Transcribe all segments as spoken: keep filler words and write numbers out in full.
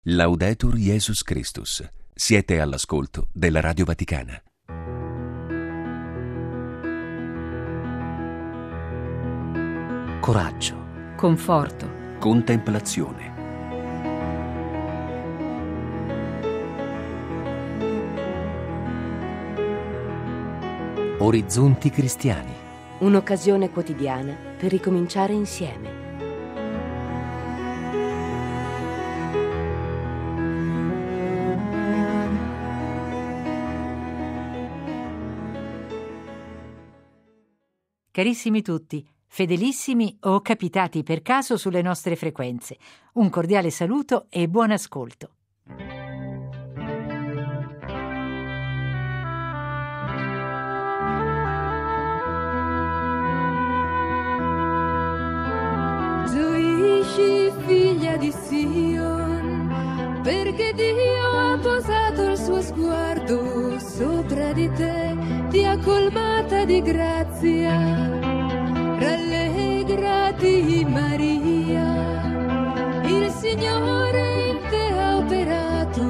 Laudetur Jesus Christus. Siete all'ascolto della Radio Vaticana. Coraggio, conforto, Contemplazione. orizzonti cristiani. Un'occasione quotidiana per ricominciare insieme. Carissimi tutti, fedelissimi o capitati per caso sulle nostre frequenze, un cordiale saluto e buon ascolto. Gioisci, figlia di Sion, perché Dio ha posato il suo sguardo sopra di te, ti ha colmata di grazia. Rallegrati Maria, il Signore in te ha operato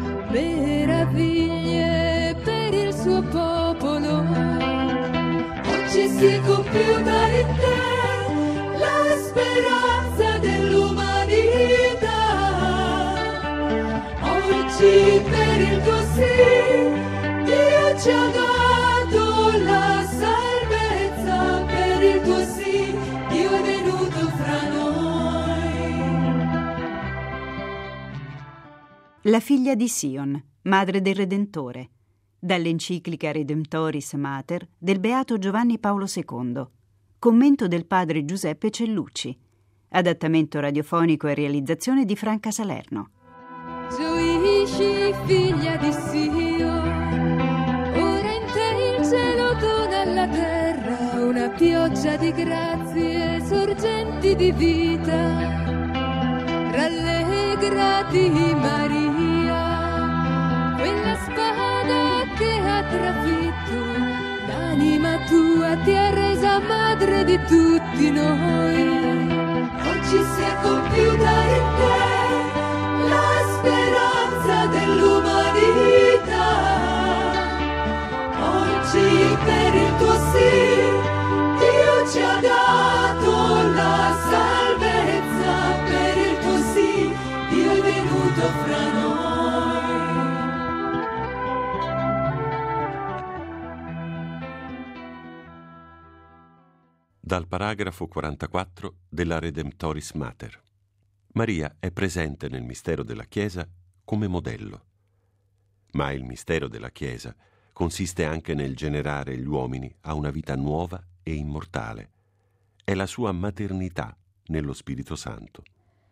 meraviglie per il suo popolo. Oggi si è compiuta in te la speranza dell'umanità. Oggi per il tuo sì Dio ci ha dato la salvezza. Per il tuo sì Dio è venuto fra noi. La figlia di Sion, madre del Redentore, dall'enciclica Redemptoris Mater del Beato Giovanni Paolo secondo. Commento del padre Giuseppe Cellucci. Adattamento radiofonico e realizzazione di Franca Salerno. Gioisci, figlia di Sion, ora in te il cielo dona alla terra una pioggia di grazie, sorgenti di vita. Rallegrati Maria, quella spada che ha trafitto l'anima tua, ti ha resa madre di tutti noi. Oggi si è compiuta in te la speranza dell'umanità. Oggi per il tuo sì Dio ci ha dato la salvezza. Per il tuo sì Dio è venuto fra noi. Dal paragrafo quarantaquattro della Redemptoris Mater. Maria è presente nel mistero della Chiesa come modello. Ma il mistero della Chiesa consiste anche nel generare gli uomini a una vita nuova e immortale. È la sua maternità nello Spirito Santo.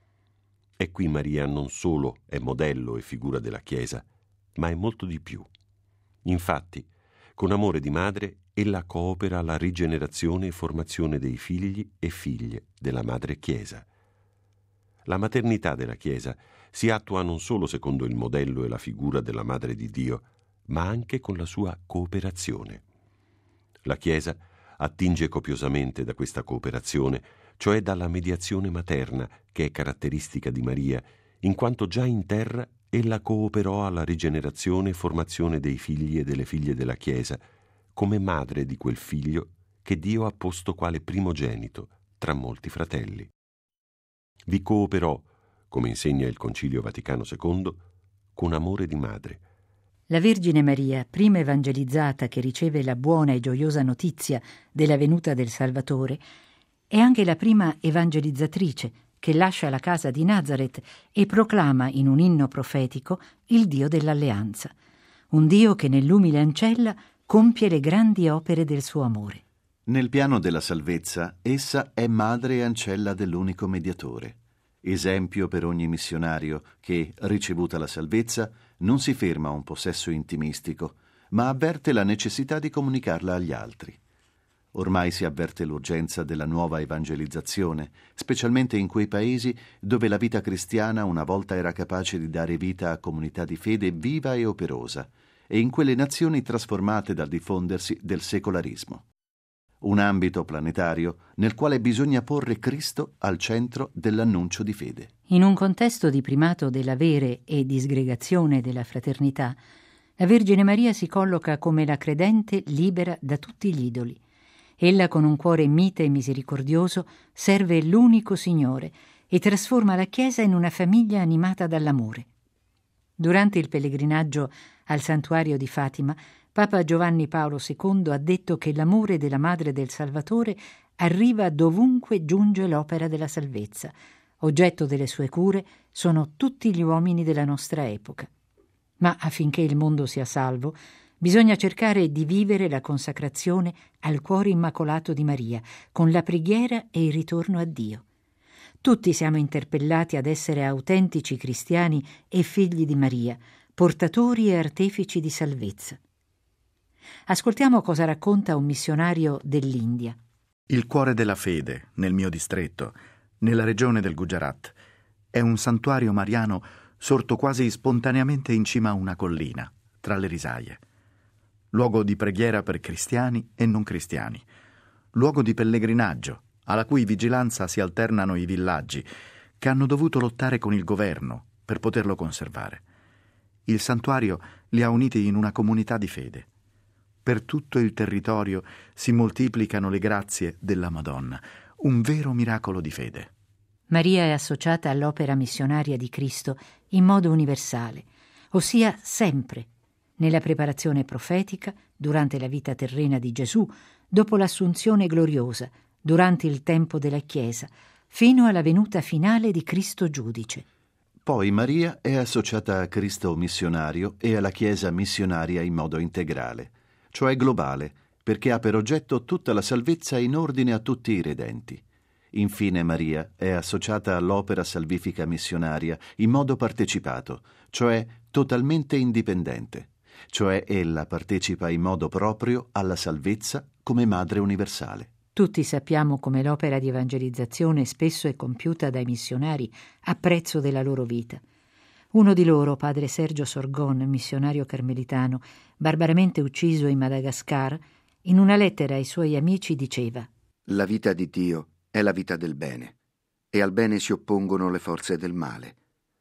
E qui Maria non solo è modello e figura della Chiesa, ma è molto di più. Infatti, con amore di madre, ella coopera alla rigenerazione e formazione dei figli e figlie della Madre Chiesa. La maternità della Chiesa si attua non solo secondo il modello e la figura della Madre di Dio, ma anche con la sua cooperazione. La Chiesa attinge copiosamente da questa cooperazione, cioè dalla mediazione materna che è caratteristica di Maria, in quanto già in terra ella cooperò alla rigenerazione e formazione dei figli e delle figlie della Chiesa, come madre di quel figlio che Dio ha posto quale primogenito tra molti fratelli. Vi cooperò, come insegna il Concilio Vaticano secondo, con amore di madre. La Vergine Maria, prima evangelizzata che riceve la buona e gioiosa notizia della venuta del Salvatore, è anche la prima evangelizzatrice che lascia la casa di Nazareth e proclama in un inno profetico il Dio dell'alleanza, un Dio che nell'umile ancella compie le grandi opere del suo amore. Nel piano della salvezza, essa è madre e ancella dell'unico mediatore, esempio per ogni missionario che, ricevuta la salvezza, non si ferma a un possesso intimistico, ma avverte la necessità di comunicarla agli altri. Ormai si avverte l'urgenza della nuova evangelizzazione, specialmente in quei paesi dove la vita cristiana una volta era capace di dare vita a comunità di fede viva e operosa, e in quelle nazioni trasformate dal diffondersi del secolarismo. un ambito planetario nel quale bisogna porre Cristo al centro dell'annuncio di fede. In un contesto di primato dell'avere e disgregazione della fraternità, la Vergine Maria si colloca come la credente libera da tutti gli idoli. Ella, con un cuore mite e misericordioso, serve l'unico Signore e trasforma la Chiesa in una famiglia animata dall'amore. Durante il pellegrinaggio al santuario di Fatima, Papa Giovanni Paolo secondo ha detto che l'amore della Madre del Salvatore arriva dovunque giunge l'opera della salvezza. Oggetto delle sue cure sono tutti gli uomini della nostra epoca. Ma affinché il mondo sia salvo, bisogna cercare di vivere la consacrazione al cuore immacolato di Maria, con la preghiera e il ritorno a Dio. Tutti siamo interpellati ad essere autentici cristiani e figli di Maria, portatori e artefici di salvezza. Ascoltiamo cosa racconta un missionario dell'India. Il cuore della fede, nel mio distretto, nella regione del Gujarat, è un santuario mariano sorto quasi spontaneamente in cima a una collina, tra le risaie. Luogo di preghiera per cristiani e non cristiani. Luogo di pellegrinaggio, alla cui vigilanza si alternano i villaggi, che hanno dovuto lottare con il governo per poterlo conservare. Il santuario li ha uniti in una comunità di fede. Per tutto il territorio si moltiplicano le grazie della Madonna, un vero miracolo di fede. Maria è associata all'opera missionaria di Cristo in modo universale, ossia sempre, nella preparazione profetica, durante la vita terrena di Gesù, dopo l'assunzione gloriosa, durante il tempo della Chiesa, fino alla venuta finale di Cristo Giudice. Poi Maria è associata a Cristo missionario e alla Chiesa missionaria in modo integrale, cioè globale, perché ha per oggetto tutta la salvezza in ordine a tutti i redenti. Infine Maria è associata all'opera salvifica missionaria in modo partecipato, cioè totalmente indipendente, cioè ella partecipa in modo proprio alla salvezza come Madre universale. Tutti sappiamo come l'opera di evangelizzazione spesso è compiuta dai missionari a prezzo della loro vita. Uno di loro, padre Sergio Sorgon, missionario carmelitano, barbaramente ucciso in Madagascar, in una lettera ai suoi amici diceva: «La vita di Dio è la vita del bene, e al bene si oppongono le forze del male.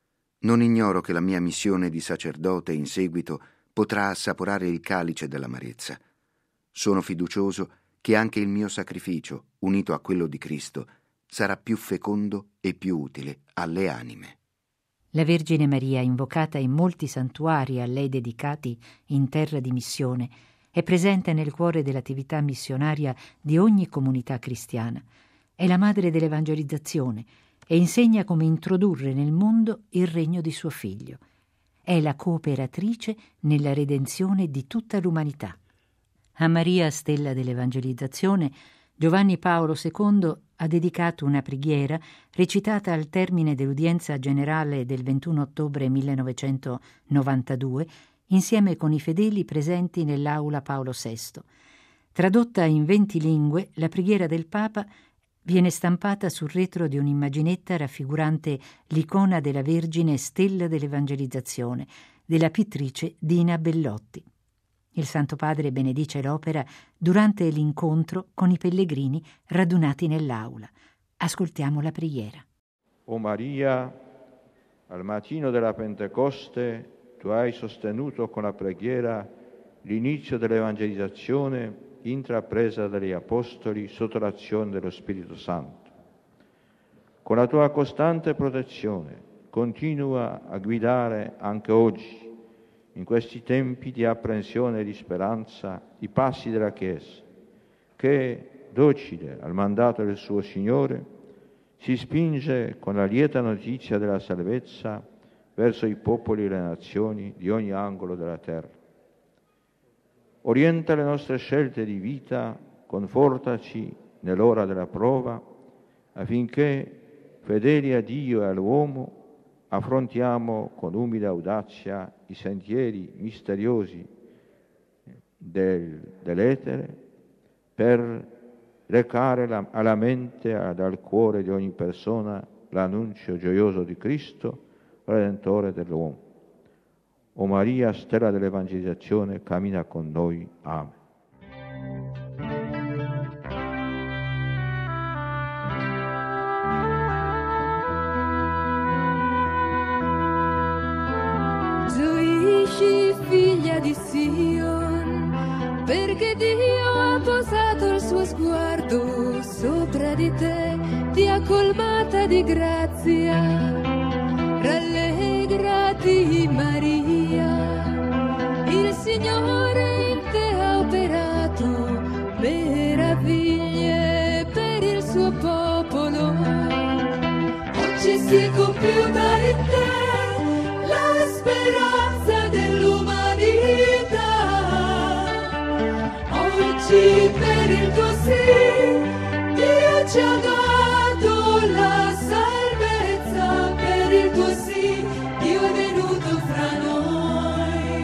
Non ignoro che la mia missione di sacerdote in seguito potrà assaporare il calice dell'amarezza. Sono fiducioso che anche il mio sacrificio, unito a quello di Cristo, sarà più fecondo e più utile alle anime». La Vergine Maria, invocata in molti santuari a lei dedicati in terra di missione, è presente nel cuore dell'attività missionaria di ogni comunità cristiana. È la madre dell'evangelizzazione e insegna come introdurre nel mondo il regno di suo figlio. È la cooperatrice nella redenzione di tutta l'umanità. A Maria, stella dell'evangelizzazione, Giovanni Paolo secondo ha dedicato una preghiera recitata al termine dell'udienza generale del ventuno ottobre millenovecentonovantadue insieme con i fedeli presenti nell'aula Paolo sesto. Tradotta in venti lingue, la preghiera del Papa viene stampata sul retro di un'immaginetta raffigurante l'icona della Vergine stella dell'evangelizzazione, della pittrice Dina Bellotti. Il Santo Padre benedice l'opera durante l'incontro con i pellegrini radunati nell'aula. Ascoltiamo la preghiera. O Maria, al mattino della Pentecoste tu hai sostenuto con la preghiera l'inizio dell'evangelizzazione intrapresa dagli Apostoli sotto l'azione dello Spirito Santo. Con la tua costante protezione continua a guidare anche oggi, in questi tempi di apprensione e di speranza, i passi della Chiesa, che, docile al mandato del suo Signore, si spinge con la lieta notizia della salvezza verso i popoli e le nazioni di ogni angolo della terra. Orienta le nostre scelte di vita, confortaci nell'ora della prova, affinché, fedeli a Dio e all'uomo, affrontiamo con umile audazia i sentieri misteriosi del, dell'etere per recare la, alla mente ed al cuore di ogni persona l'annuncio gioioso di Cristo, Redentore dell'uomo. O Maria, stella dell'evangelizzazione, cammina con noi. Amen. Gioisci, figlia di Sion, perché Dio ha posato il suo sguardo sopra di te, ti ha colmata di grazia. Rallegrati Maria, il Signore in te ha operato meraviglie per il suo popolo. Oggi si è compiuta in te la speranza dell'umanità. Oggi per il tuo sì Dio ci ha dato la salvezza. Per il tuo sì Dio è venuto fra noi.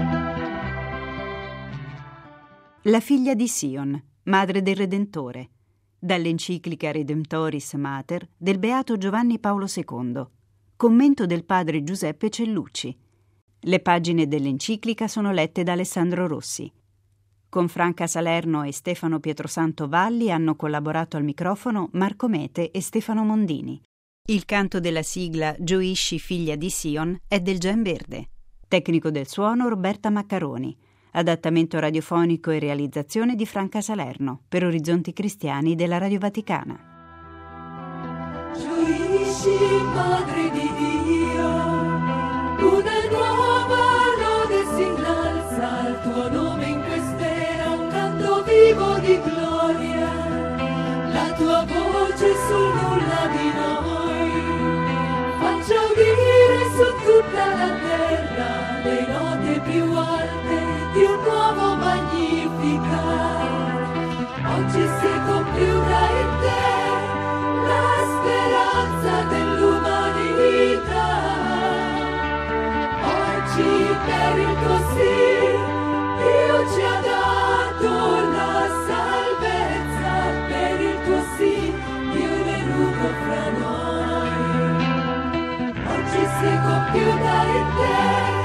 La figlia di Sion, madre del Redentore, dall'enciclica Redemptoris Mater del Beato Giovanni Paolo secondo, commento del padre Giuseppe Cellucci. Le pagine dell'enciclica sono lette da Alessandro Rossi. Con Franca Salerno e Stefano Pietrosanto Valli hanno collaborato al microfono Marco Mete e Stefano Mondini. Il canto della sigla Gioisci, figlia di Sion è del Gen Verde. Tecnico del suono Roberta Maccaroni. Adattamento radiofonico e realizzazione di Franca Salerno per Orizzonti Cristiani della Radio Vaticana. Gioisci, madre di Dio, una nuova lode si innalza al tuo nome in quest'era, un canto vivo di gloria, la tua voce sul nulla di noi, faccia udire su tutta la terra le note più alte di un nuovo Magnificat. Oggi si è compiuta in te la speranza dell'umanità. Oggi per il tuo sì Dio ci ha dato la salvezza. Per il tuo sì Dio è venuto fra noi. Oggi si è compiuta in te